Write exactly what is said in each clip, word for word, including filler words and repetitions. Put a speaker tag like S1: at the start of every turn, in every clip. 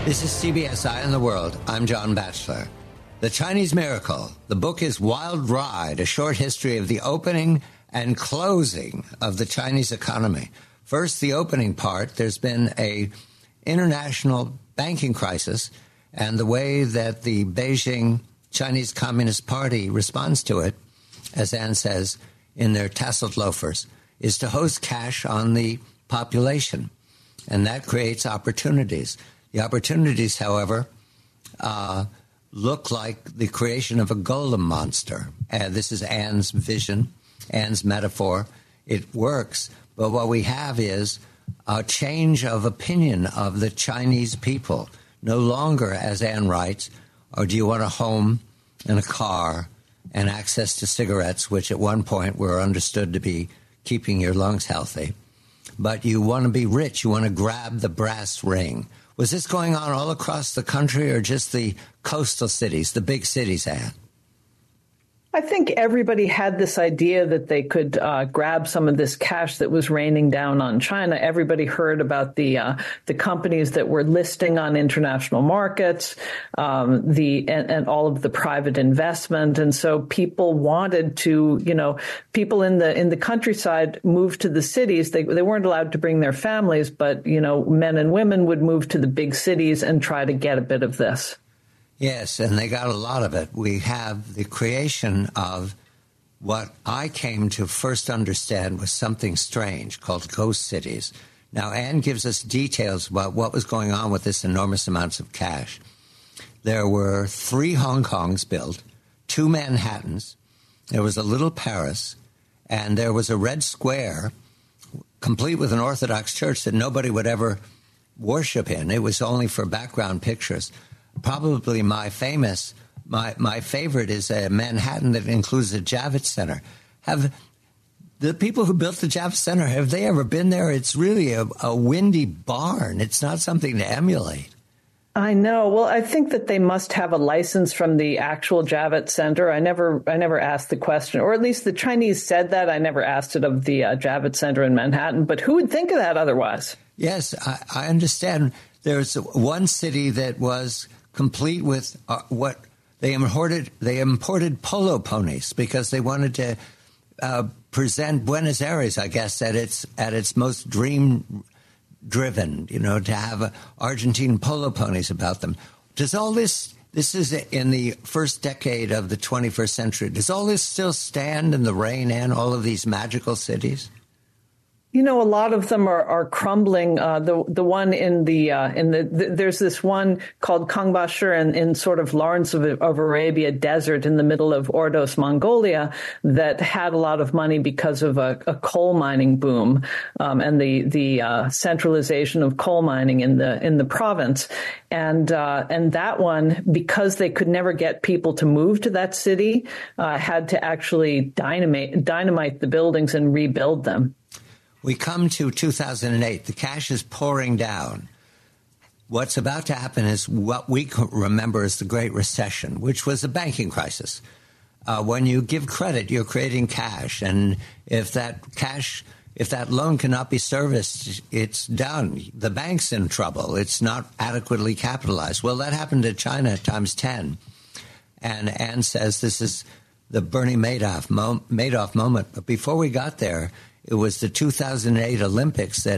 S1: This is C B S Eye on the World. I'm John Batchelor. The Chinese Miracle. The book is Wild Ride, a short history of the opening and closing of the Chinese economy. First, the opening part. There's been a international banking crisis, and the way that the Beijing Chinese Communist Party responds to it, as Anne says, in their tasseled loafers, is to host cash on the population. And that creates opportunities. The opportunities, however, uh, look like the creation of a golem monster. Uh, this is Anne's vision, Anne's metaphor. It works, but what we have is a change of opinion of the Chinese people. No longer, as Anne writes, or do you want a home and a car and access to cigarettes, which at one point were understood to be keeping your lungs healthy. But you want to be rich. You want to grab the brass ring. Was this going on all across the country or just the coastal cities, the big cities, Anne?
S2: I think everybody had this idea that they could uh, grab some of this cash that was raining down on China. Everybody heard about the uh, the companies that were listing on international markets, um, the and, and all of the private investment, and so people wanted to, you know, people in the in the countryside moved to the cities. They they weren't allowed to bring their families, but you know, men and women would move to the big cities and try to get a bit of this.
S1: Yes, and they got a lot of it. We have the creation of what I came to first understand was something strange called ghost cities. Now, Anne gives us details about what was going on with this enormous amounts of cash. There were three Hong Kongs built, two Manhattans, there was a little Paris, and there was a red square, complete with an Orthodox church that nobody would ever worship in. It was only for background pictures. Probably my famous, my my favorite is a Manhattan that includes a Javits Center. Have the people who built the Javits Center, have they ever been there? It's really a, a windy barn. It's not something to emulate.
S2: I know. Well, I think that they must have a license from the actual Javits Center. I never, I never asked the question, or at least the Chinese said that. I never asked it of the uh, Javits Center in Manhattan. But who would think of that otherwise?
S1: Yes, I, I understand. There's one city that was complete with uh, what they imported. They imported polo ponies because they wanted to uh, present Buenos Aires, I guess, at its at its most dream-driven. You know, to have uh, Argentine polo ponies about them. Does all this? This is in the first decade of the twenty-first century. Does all this still stand in the rain, and all of these magical cities?
S2: You know, a lot of them are, are crumbling. Uh, the the one in the uh, in the, the there's this one called Kangbashi in, in sort of Lawrence of, of Arabia desert in the middle of Ordos, Mongolia, that had a lot of money because of a, a coal mining boom um, and the the uh, centralization of coal mining in the in the province. And uh, and that one, because they could never get people to move to that city, uh, had to actually dynamite dynamite the buildings and rebuild them.
S1: We come to two thousand eight. The cash is pouring down. What's about to happen is what we remember as the Great Recession, which was a banking crisis. Uh, when you give credit, you're creating cash. And if that cash, if that loan cannot be serviced, it's done. The bank's in trouble. It's not adequately capitalized. Well, that happened to China times ten. And Anne says this is the Bernie Madoff, mo- Madoff moment. But before we got there, it was the two thousand eight Olympics that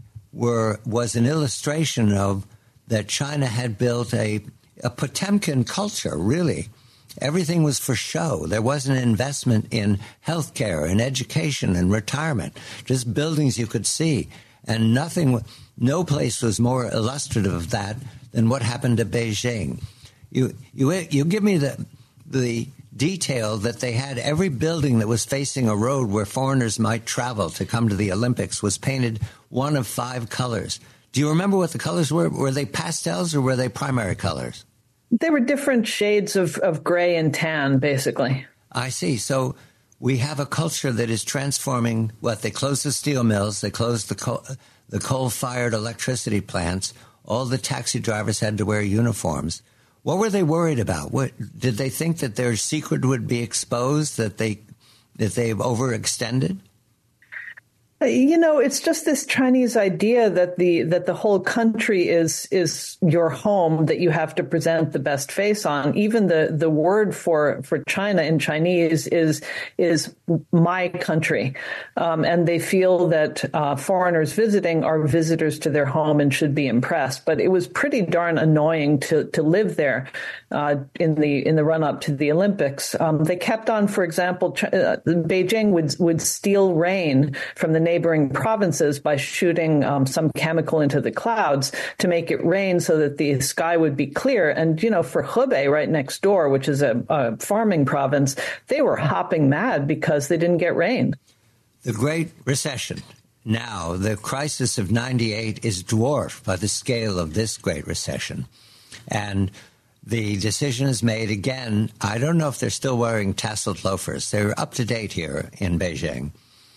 S1: were was an illustration of that China had built a, a Potemkin culture, really. Everything was for show. There wasn't an investment in healthcare and education and retirement, just buildings you could see. And nothing, no place was more illustrative of that than what happened to Beijing. You you you give me the the detail that they had every building that was facing a road where foreigners might travel to come to the Olympics was painted one of five colors. Do you remember what the colors were? Were they pastels or were they primary colors?
S2: They were different shades of, of gray and tan, basically.
S1: I see. So we have a culture that is transforming what they closed the steel mills, they closed the coal, the coal-fired electricity plants. All the taxi drivers had to wear uniforms. What were they worried about? What, did they think that their secret would be exposed, that they that they've overextended?
S2: You know, it's just this Chinese idea that the that the whole country is is your home, that you have to present the best face on. Even the the word for for China in Chinese is is my country, um, and they feel that uh, foreigners visiting are visitors to their home and should be impressed. But it was pretty darn annoying to to live there uh, in the in the run up to the Olympics. Um, they kept on, for example, Ch- uh, Beijing would would steal rain from the neighboring provinces by shooting um, some chemical into the clouds to make it rain so that the sky would be clear. And, you know, for Hebei right next door, which is a, a farming province, they were hopping mad because they didn't get rain.
S1: The Great Recession. Now, the crisis of ninety-eight is dwarfed by the scale of this Great Recession. And the decision is made again. I don't know if they're still wearing tasseled loafers. They're up to date here in Beijing.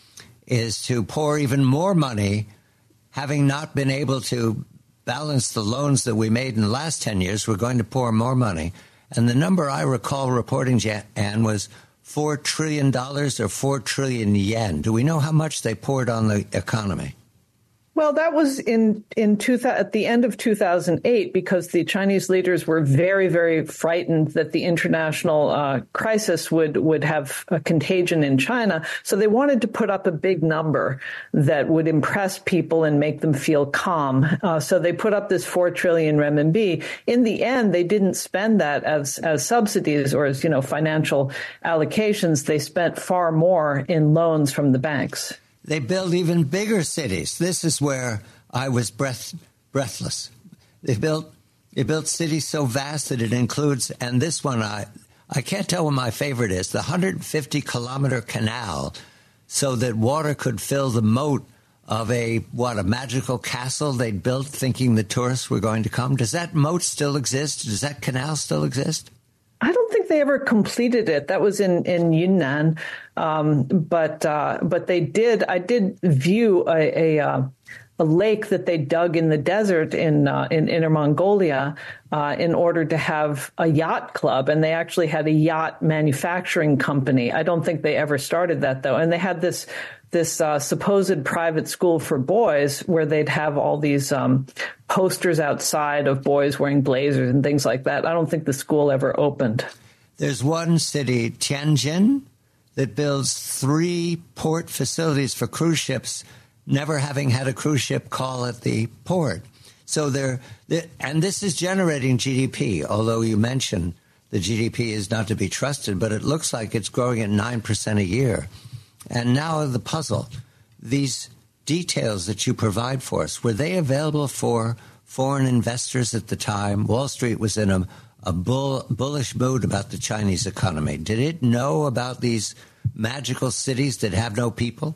S1: Is to pour even more money, having not been able to balance the loans that we made in the last ten years. We're going to pour more money. And the number I recall reporting, Anne, was four trillion dollars or four trillion yen. Do we know how much they poured on the economy?
S2: Well, that was in in two, at the end of two thousand eight, because the Chinese leaders were very, very frightened that the international uh, crisis would would have a contagion in China. So they wanted to put up a big number that would impress people and make them feel calm. Uh, so they put up this four trillion renminbi. In the end, they didn't spend that as as subsidies or as, you know, financial allocations. They spent far more in loans from the banks.
S1: They build even bigger cities. This is where I was breath, breathless. They built they built cities so vast that it includes, and this one I I can't tell what my favorite is, the one hundred fifty kilometer canal, so that water could fill the moat of a, what, a magical castle they'd built thinking the tourists were going to come. Does that moat still exist? Does that canal still exist?
S2: I don't think they ever completed it. That was in, in Yunnan. Um, but uh, but they did. I did view a a, uh, a lake that they dug in the desert in uh, in Inner Mongolia uh, in order to have a yacht club. And they actually had a yacht manufacturing company. I don't think they ever started that, though. And they had this this uh, supposed private school for boys where they'd have all these um, posters outside of boys wearing blazers and things like that. I don't think the school ever opened.
S1: There's one city, Tianjin, that builds three port facilities for cruise ships, never having had a cruise ship call at the port. So they're, they're and this is generating G D P, although you mentioned the G D P is not to be trusted, but it looks like it's growing at nine percent a year. And now the puzzle, these details that you provide for us, were they available for foreign investors at the time? Wall Street was in a, a bull, bullish mood about the Chinese economy. Did it know about these magical cities that have no people?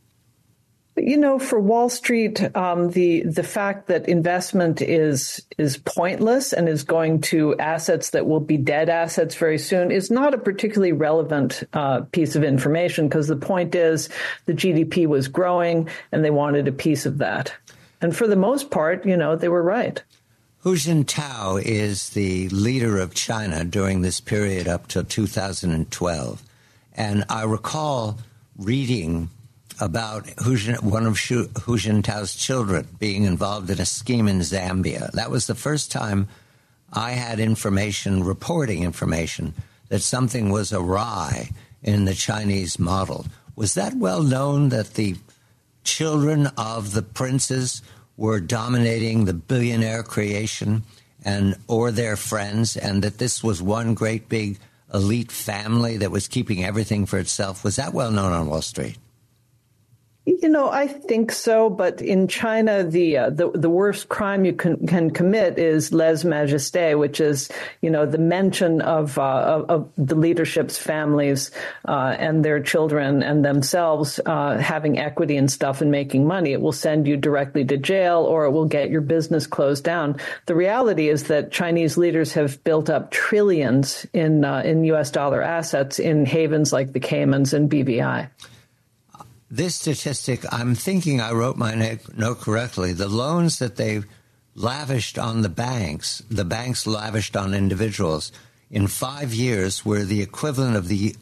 S2: You know, for Wall Street, um, the the fact that investment is is pointless and is going to assets that will be dead assets very soon is not a particularly relevant uh, piece of information, because the point is the G D P was growing and they wanted a piece of that. And for the most part, you know, they were right.
S1: Hu Jintao is the leader of China during this period up to two thousand twelve. And I recall reading about Hu, one of Hu Jintao's children being involved in a scheme in Zambia. That was the first time I had information, reporting information, that something was awry in the Chinese model. Was that well known, that the children of the princes were dominating the billionaire creation and or their friends, and that this was one great big elite family that was keeping everything for itself? Was that well known on Wall Street?
S2: You know, I think so. But in China, the uh, the, the worst crime you can, can commit is lèse-majesté, which is, you know, the mention of, uh, of, of the leadership's families uh, and their children and themselves uh, having equity and stuff and making money. It will send you directly to jail, or it will get your business closed down. The reality is that Chinese leaders have built up trillions in uh, in U S dollar assets in havens like the Caymans and B V I.
S1: This statistic, I'm thinking I wrote my note correctly. The loans that they lavished on the banks, the banks lavished on individuals, in five years were the equivalent of the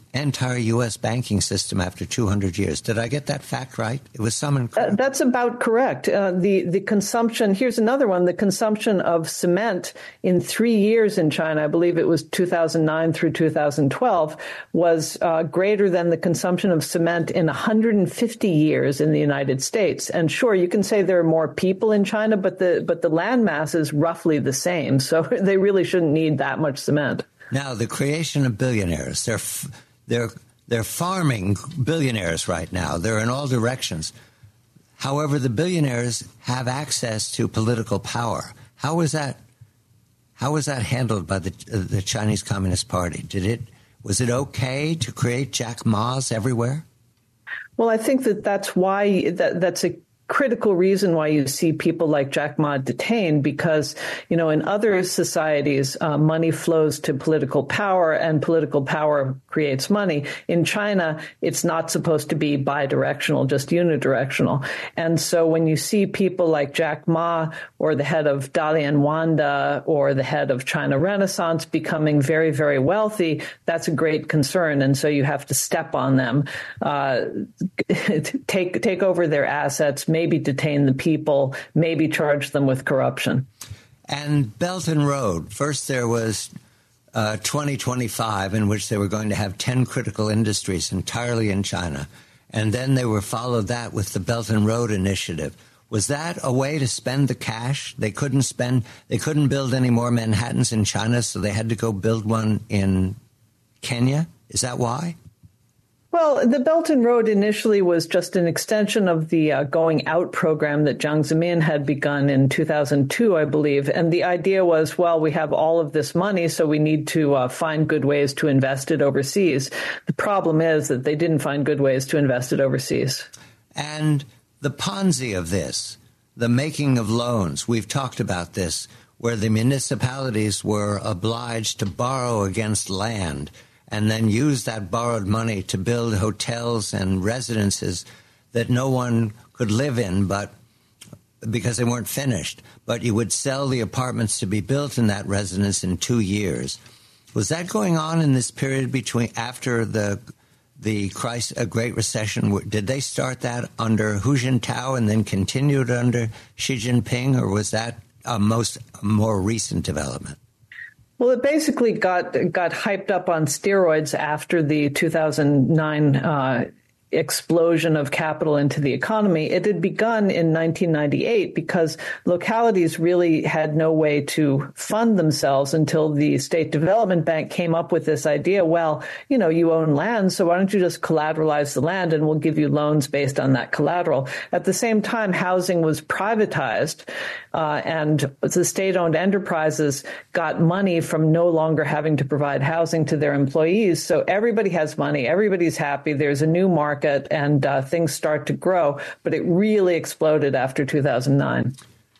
S1: entire U S banking system after two hundred years. Did I get that fact right? It was some incredible.
S2: Uh, that's about correct. Uh, the, the consumption, here's another one, the consumption of cement in three years in China, I believe it was two thousand nine through two thousand twelve, was uh, greater than the consumption of cement in one hundred fifty years in the United States. And sure, you can say there are more people in China, but the, but the land mass is roughly the same. So they really shouldn't need that much cement.
S1: Now, the creation of billionaires, they're, they're, they're farming billionaires right now. They're in all directions. However, the billionaires have access to political power. How is that, how was that handled by the, the Chinese Communist Party? Did it, was it okay to create Jack Ma's everywhere?
S2: Well, I think that that's why that, that's a critical reason why you see people like Jack Ma detained, because, you know, in other societies, uh, money flows to political power and political power creates money. In China, it's not supposed to be bidirectional, just unidirectional. And so when you see people like Jack Ma or the head of Dalian Wanda or the head of China Renaissance becoming very, very wealthy, that's a great concern. And so you have to step on them, uh, take, take over their assets, maybe detain the people, maybe charge them with corruption.
S1: And Belt and Road. First, there was uh, twenty twenty-five, in which they were going to have ten critical industries entirely in China. And then they were followed that with the Belt and Road Initiative. Was that a way to spend the cash? They couldn't spend, they couldn't build any more Manhattans in China, so they had to go build one in Kenya? Is that why?
S2: Well, the Belt and Road initially was just an extension of the uh, Going Out program that Jiang Zemin had begun in two thousand two, I believe. And the idea was, well, we have all of this money, so we need to uh, find good ways to invest it overseas. The problem is that they didn't find good ways to invest it overseas.
S1: And the Ponzi of this, the making of loans, we've talked about this, where the municipalities were obliged to borrow against land and then use that borrowed money to build hotels and residences that no one could live in, but because they weren't finished. But you would sell the apartments to be built in that residence in two years. Was that going on in this period between after the the crisis, a Great Recession? Did they start that under Hu Jintao and then continued under Xi Jinping, or was that a most a more recent development?
S2: Well, it basically got got hyped up on steroids after the two thousand nine uh, explosion of capital into the economy. It had begun in nineteen ninety-eight because localities really had no way to fund themselves until the State Development Bank came up with this idea. Well, you know, you own land, so why don't you just collateralize the land and we'll give you loans based on that collateral. At the same time, housing was privatized, uh, and the state-owned enterprises got money from no longer having to provide housing to their employees. So everybody has money, everybody's happy, there's a new market, and uh, things start to grow, but it really exploded after two thousand nine.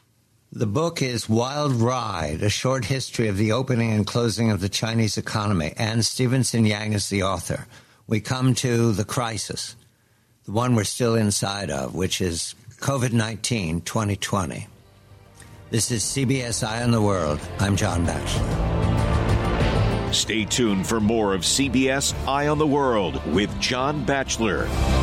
S1: The book is Wild Ride, A Short History of the Opening and Closing of the Chinese Economy, and Stevenson Yang is the author. We come to the crisis, the one we're still inside of, which is COVID nineteen twenty twenty. This is C B S Eye on the World. I'm John Batchelor.
S3: Stay tuned for more of C B S Eye on the World with John Batchelor.